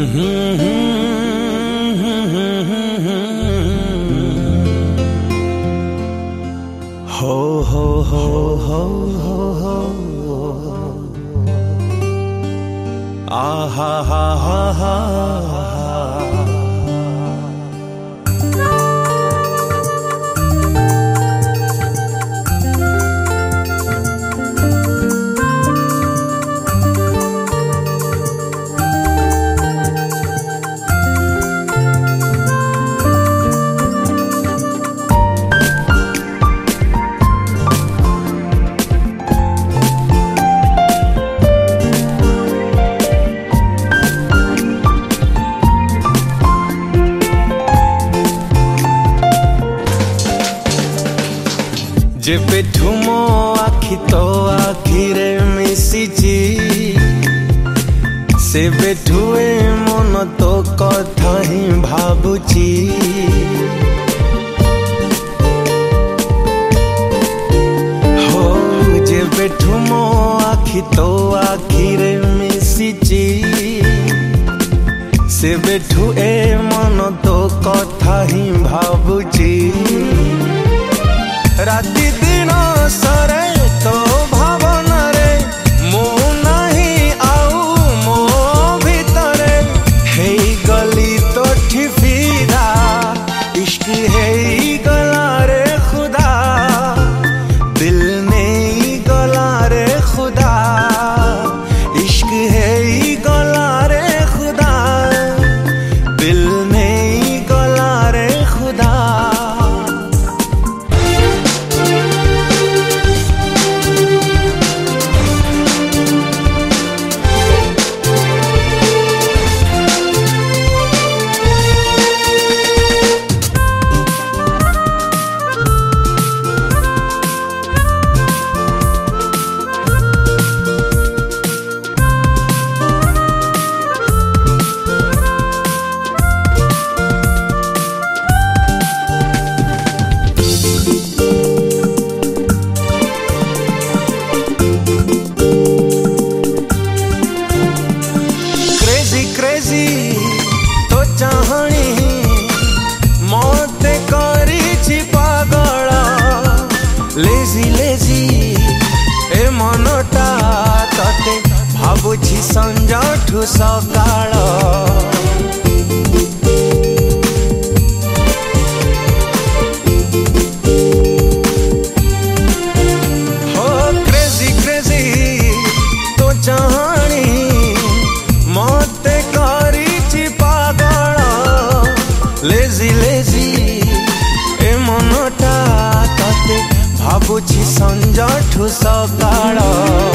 हो हो हो हो हो आहा हा हा हा जेबेठू मो आखि तो आखिरे मिशिची सेबेठू ए मन तो कथा ही भाबुची हो जेबेठू मो आखि तो आखिरे मिशिची सेबेठू ए मन तो कथा ही भाबुची राति दिन सरे तो भावना रे मो नहीं आऊ मो भीतरे हे गली तो ठिफिरा इश्क है गला रे खुदा दिल में गला रे खुदा इश्क है गला रे खुदा दिल में गला रे खुदा तो चाहनी मते करी पागल लेजी लेजी ए मनटा तते भाबुछि संजठू सकाळ हो क्रेजी क्रेजी तो चाहनी मते लेजी लेजी ए मनटा तते भाबुछि संजठू सकाळ।